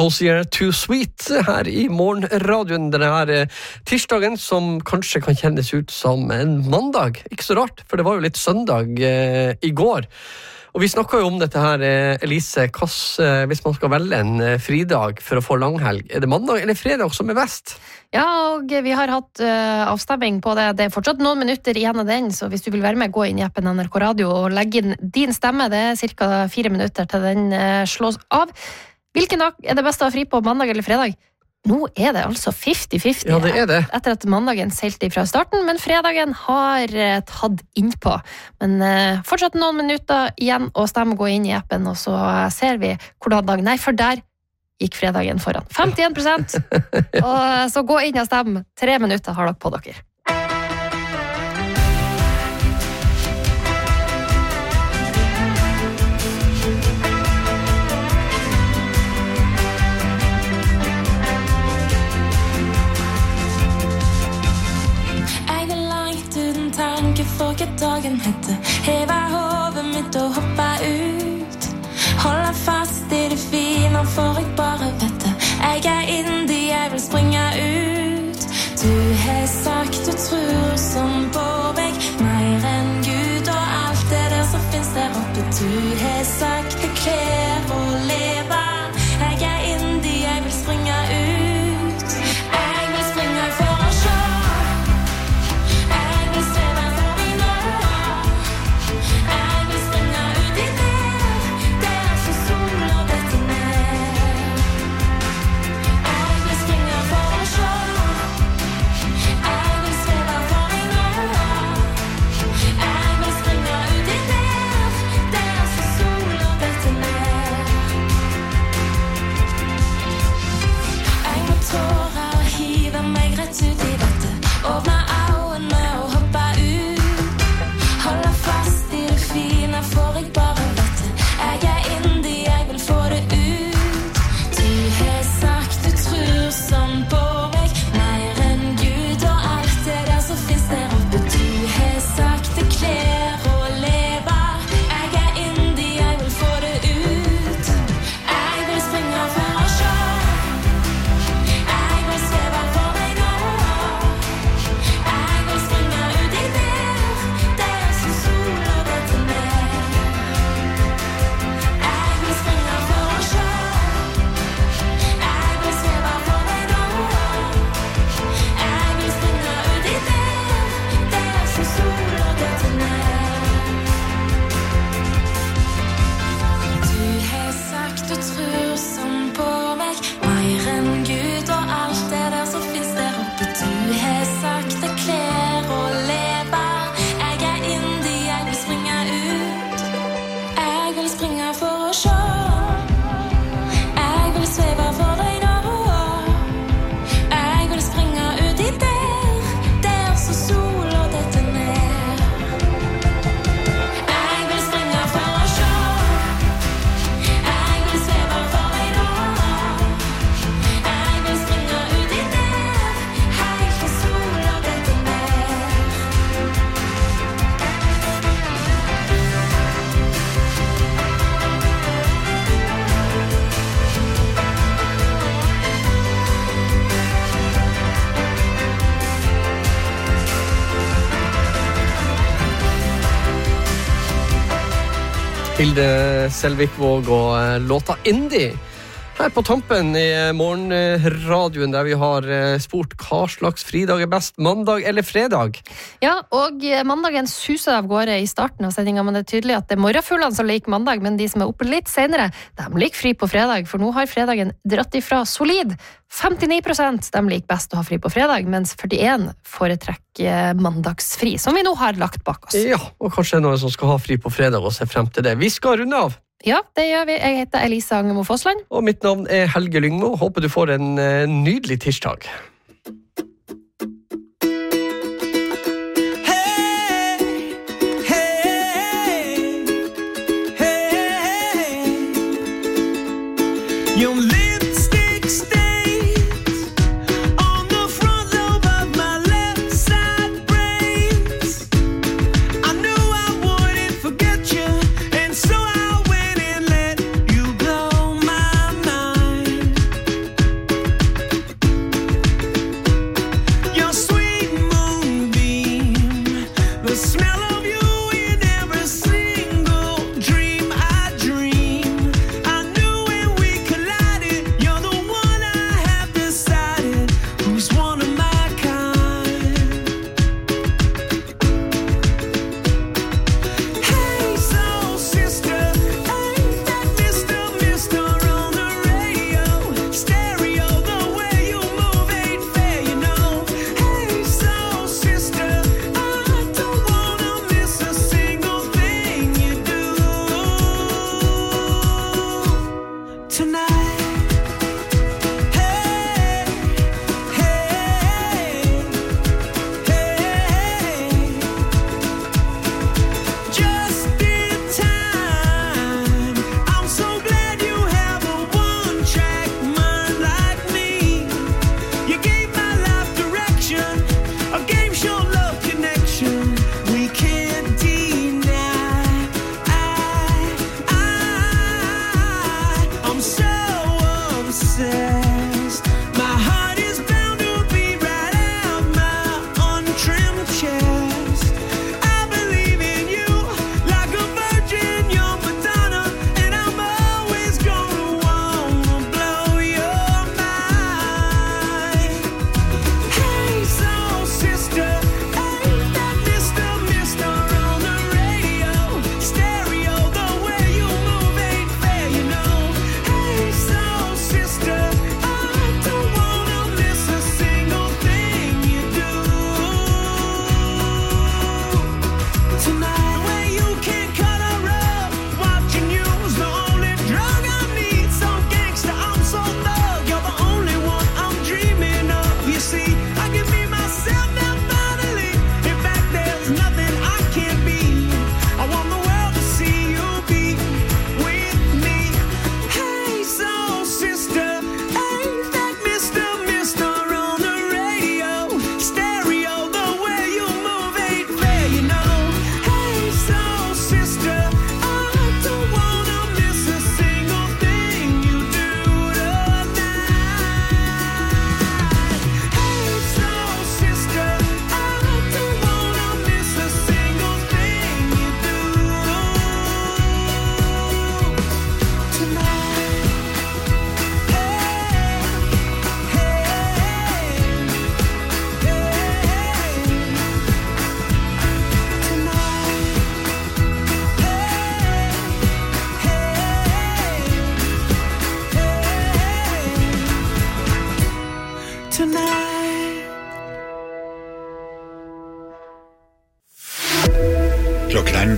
Hozier Too Sweet her I morgenradioen denne tirsdagen, som kanskje kan kjennes ut som en mandag. Ikke så rart, for det var jo litt søndag I går. Og vi snakket jo om dette her, Elise, hvis man skal velge en fridag for å få langhelg, det mandag eller fredag som best? Ja, og vi har hatt avstemming på det. Det fortsatt noen minutter igjen av den, så hvis du vil være med, gå inn I appen NRK Radio og legge inn din stemme. Det cirka 4 minutter til den slås av. Hvilken dag det best å ha fri på, mandag eller fredag? Nå det altså 50-50. Ja, det det. Etter at mandagen seilte fra starten, men fredagen har tatt innpå. Men fortsatt noen minutter igjen å stemme, gå inn I appen, og så ser vi hvordan dag. Nei, for der gikk fredagen foran. 51%. Og så gå inn og stemme. 3 minutter har dere på dere. For hva dagen heter Heva hovet mitt og hoppa ut Holde fast I det fine For jeg bare vet det Jeg indie, jeg vil springe ut Du har sagt du tror som på meg Mer enn Gud og alt det der som finnes der oppe Du har sagt det kler å leve Jeg indie, jeg vil springe ut Jeg vil springe for å se Hilde Selvikvåg og låta Indie. Her på tampen I morgenradioen der vi har spurt hva slags fridag best, mandag eller fredag? Ja, og mandagen suser av gårde I starten av sendingen, men det tydelig at det morgenfuglene som liker mandag, men de som oppe litt senere, de liker fri på fredag, for nå har fredagen dratt ifra solid. 59% de liker best å ha fri på fredag, mens 41% foretrekker mandagsfri, som vi nå har lagt bak oss. Ja, og kanskje noen som skal ha fri på fredag og se frem til det. Vi skal runde av. Ja, det gjør vi. Jeg heter Elisa Angemo Fossland. Og mitt navn Helge Lyngmo. Håper du får en nydelig tirsdag. Your lipstick stains on the front lobe of my left side brains. I knew I wouldn't forget you, and so I went and let you blow my mind. tonight. Klokken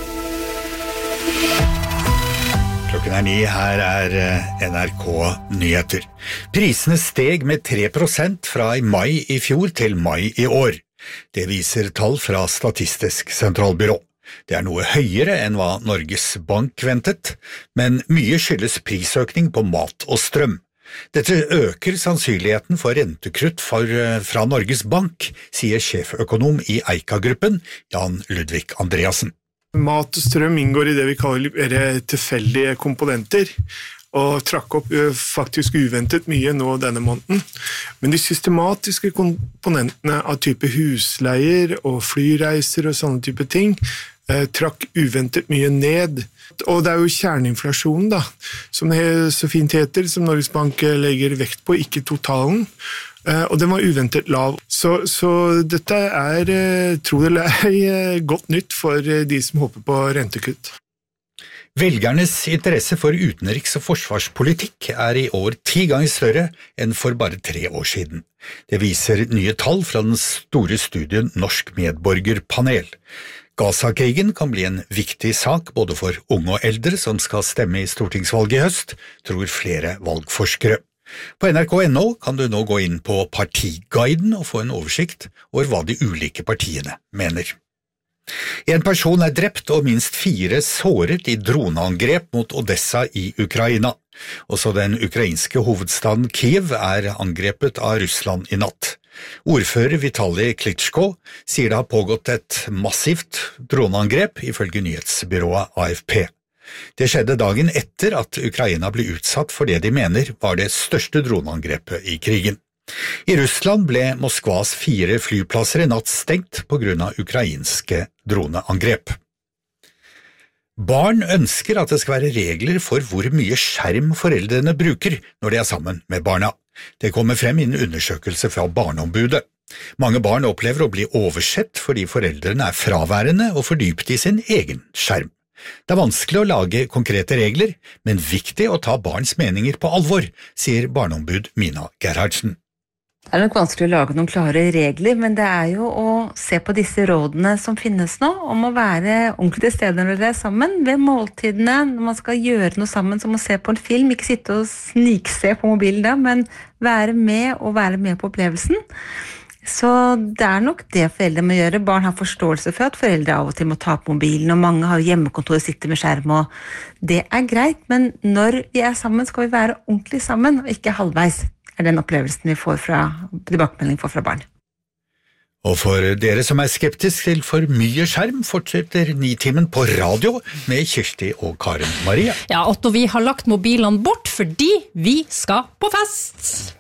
er 9, her NRK Nyheter. Prisene steg med 3% fra i mai i fjor til mai i år. Det viser tall fra Statistisk sentralbyrå. Det er noe høyere enn hva Norges Bank ventet, men mye skyldes prisøkning på mat og strøm. Dette øker sannsynligheten for rentekrutt fra Norges Bank, sier sjeføkonom i Eika-gruppen, Jan Ludvig Andreassen. Mat og strøm inngår i det vi kaller tilfeldige komponenter, og trakk opp faktisk uventet mye nå denne måneden. Men de systematiske komponentene av type husleier og flyreiser og sånne type ting trakk uventet mye ned. Og det er jo kjerneinflasjonen da, som det så fint heter, som Norges Bank legger vekt på, ikke totalen. Og den var uventet lav. Så dette tro det eller ei, godt nytt for de som håper på rentekutt. Velgernes interesse for utenriks- og forsvarspolitikk i år 10 ganger større enn for bare 3 år siden. Det viser nye tall fra den store studien Norsk Medborgerpanel. Gaza-krigen kan bli en viktig sak både for unge og eldre som skal stemme i stortingsvalget i høst, tror flere valgforskere. På nrk.no kan du nå gå inn på Partiguiden og få en oversikt over hva de ulike partiene mener. En person drept og minst 4 såret i droneangrep mot Odessa i Ukraina. Også den ukrainske hovedstaden Kiev angrepet av Russland i natt. Ordfører Vitali Klitschko sier det har pågått et massivt droneangrep ifølge nyhetsbyrået AFP. Det skjedde dagen etter at Ukraina ble utsatt for det de mener var det største droneangrepet i krigen. I Russland ble Moskvas 4 flyplasser i natt stengt på grunn av ukrainske droneangrep. Barn ønsker at det skal være regler for hvor mye skjerm foreldrene bruker når de sammen med barna. Det kommer frem i en undersøkelse fra Barneombudet. Mange barn opplever å bli oversett fordi foreldrene fraværende og fordypt i sin egen skjerm. Det vanskelig å lage konkrete regler, men viktig å ta barns meninger på alvor, sier barneombud Mina Gerhardsen. Det nok vanskelig å lage noen klare regler, men det jo å se på disse rådene som finnes nå, om å være ordentlig til stede når dere sammen, ved måltidene, når man skal gjøre noe sammen, som å se på en film, ikke sitte og snikse på mobilen da, men være med på opplevelsen. Så det nok det foreldre må gjøre. Barn har forståelse for at foreldre av og til må ta på mobilen, og mange har hjemmekontor og sitter med skjerm, og det greit, men når vi sammen, skal vi være ordentlig sammen, og ikke halvveis. Den opplevelsen vi får tilbakemelding fra barn. Og for dere som skeptisk til for mye skjerm, fortsetter Nitimen på radio med Kirsti og Karen Marie. Ja, Otto, vi har lagt mobilene bort fordi vi skal på fest.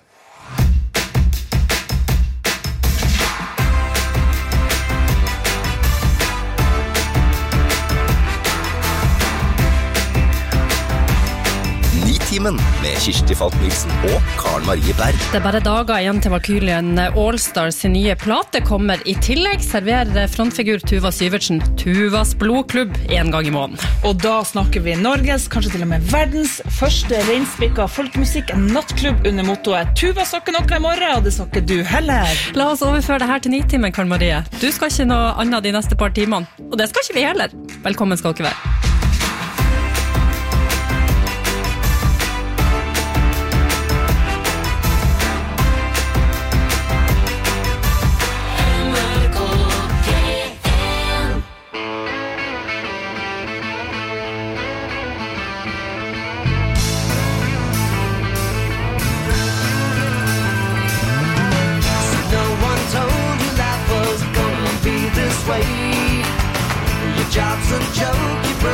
Nitimen med Kirsti Falk-Nielsen og Karen Marie Berg. Det bare dager igjen til Valkyrien Allstars nye plate kommer. I tillegg serverer frontfigur Tuva Syvertsen Tuvas blodklubb en gang i måneden. Og da snakker vi Norges, kanskje til og med verdens første reinspikka folkemusikk, en nattklubb under mottoet Tuva skal ikke noe i morgen, og det skal ikke du heller. La oss overføre det her til Nitimen, Karen Marie. Du skal ikke noe annet de neste par timene, og det skal ikke vi heller. Velkommen skal dere være. Your job's a joke, you broke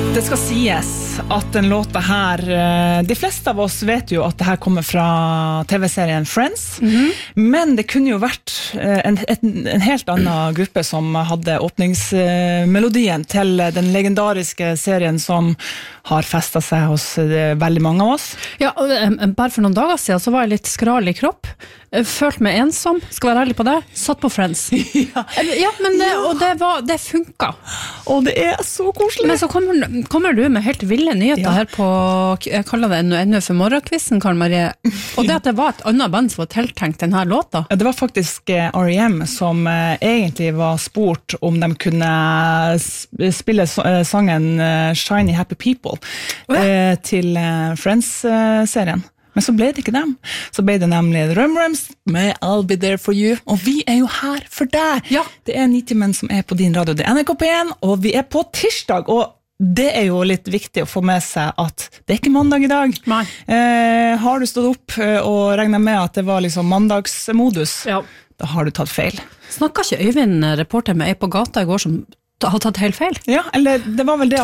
Det skal sies at den låta her, de fleste av oss vet jo at det her kommer fra TV-serien Friends, men det kunne jo vært en helt annen gruppe som hadde åpningsmelodien til den legendariske serien som har festet seg hos veldig mange av oss. Ja, bare for noen dager siden så var jeg litt skral i kropp. Følt meg ensom, skal være ærlig på det. Satt på Friends. Ja, men det funket. Og det er så koselig. Men så kommer du med helt ville nyheter her på, jeg kaller det ennå for morgenkvisten, Karen Marie. Og det at det var et annet band som var tiltenkt denne låta. Ja, det var faktisk R.E.M. som egentlig var spurt om de kunne spille sangen Shiny Happy People til Friends-serien. Men så ble det ikke dem. Så ble det nemlig Rum-Rums med I'll Be There For You. Og vi er jo her for deg. Ja. Det er 90 menn som er på din radio. Det er NRK P1, og vi er på tirsdag. Og det er jo litt viktig å få med seg at det er ikke mandag i dag. Nei. Har du stått opp og regnet med at det var liksom mandagsmodus, da har du tatt feil. Snakket ikke Øyvind, reporter med ei på gata i går, som har tatt helt feil? Ja, eller det var vel det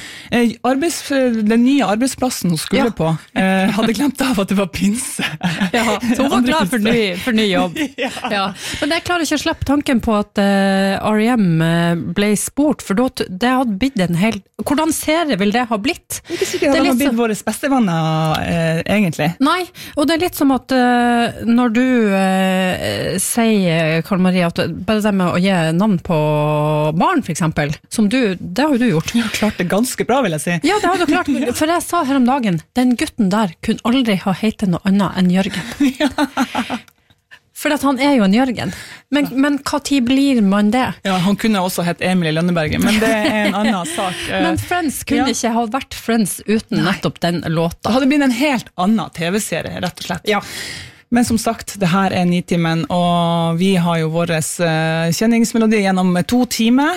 at den nye arbeidsplassen hun skulle på hadde glemt av at det var pinse. Ja, så hun var glad for ny jobb. Ja. Men jeg klarer ikke å slippe tanken på at R.E.M. ble spurt, for det hadde blitt en hel... Hvordan serie vil det ha blitt? Ikke sikkert at det har blitt våre bestevenner, egentlig. Nei, og det er litt som at når du sier, Karen Marie, at bare det med å gi navn på barn, for eksempel, som det har jo du gjort. Jeg har klart det ganske bra, vil jeg si. Ja, det har du klart, for jeg sa her om dagen, den gutten der kunne aldri ha heitet noe annet enn Jørgen. For at han er jo en Jørgen. Men hva tid blir man det? Ja, han kunne også hett Emil i Lønneberget, men det er en annen sak. Men Friends kunne ikke ha vært Friends uten nettopp den låta. Det hadde blitt en helt annen TV-serie, rett og slett. Ja. Men som sagt, det her er 90 menn, og vi har jo vår kjenningsmelodi gjennom 2 timer.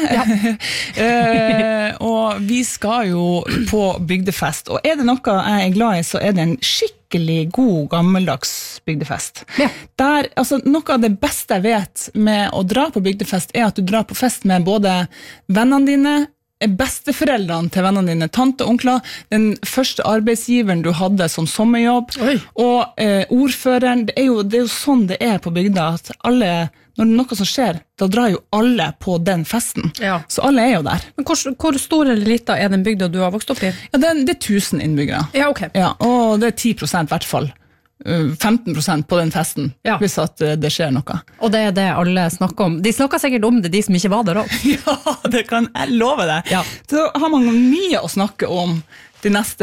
Ja. Og vi skal jo på bygdefest, og er det noe jeg er glad i, så er det en skikkelig god, gammeldags bygdefest. Ja. Der, altså, noe av det beste jeg vet med å dra på bygdefest, er at du drar på fest med både vennene dine, besteforeldrene til vennene dine, tante og onkler, den første arbeidsgiveren du hadde som sommerjobb, og ordføreren. Det er jo sånn det er på bygda, at alle, når det er noe som skjer, da drar jo alle på den festen. Ja. Så alle er jo der. Men hvor stor eller liten er den bygda du har vokst opp i? Ja, det er 1000 innbyggere. Ja, ok. Ja, og det er 10% i hvert fall. 15% på den festen, hvis at det skjer noe. Og det er det alle snakker om. De snakker sikkert om det, de som ikke var der også. Ja, det kan jeg love deg. Ja. Så har man mye å snakke om de neste